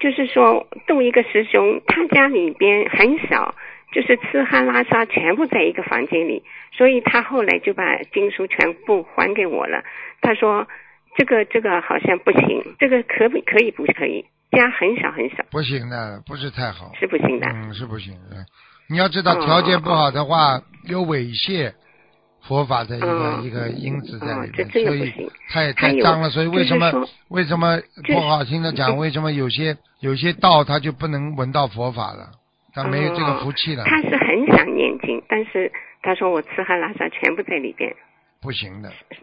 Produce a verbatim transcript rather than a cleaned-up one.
就是说度一个师兄，他家里边很小，就是吃喝拉撒全部在一个房间里，所以他后来就把经书全部还给我了。他说这个这个好像不行，这个可不可以不可以？家很小很小， 不行的，不是太好， 是不行的。 嗯，是不行的。你要知道条件不好的话，哦、有猥亵佛法的一个、哦、一个因子在里面， 哦、所以太太脏了。所以为什么、就是、为什么不好听的讲？为什么有些有些道他就不能闻到佛法了？他没有这个福气了。 哦、他是很想念经，但是他说我吃喝拉撒全部在里边， 不行的。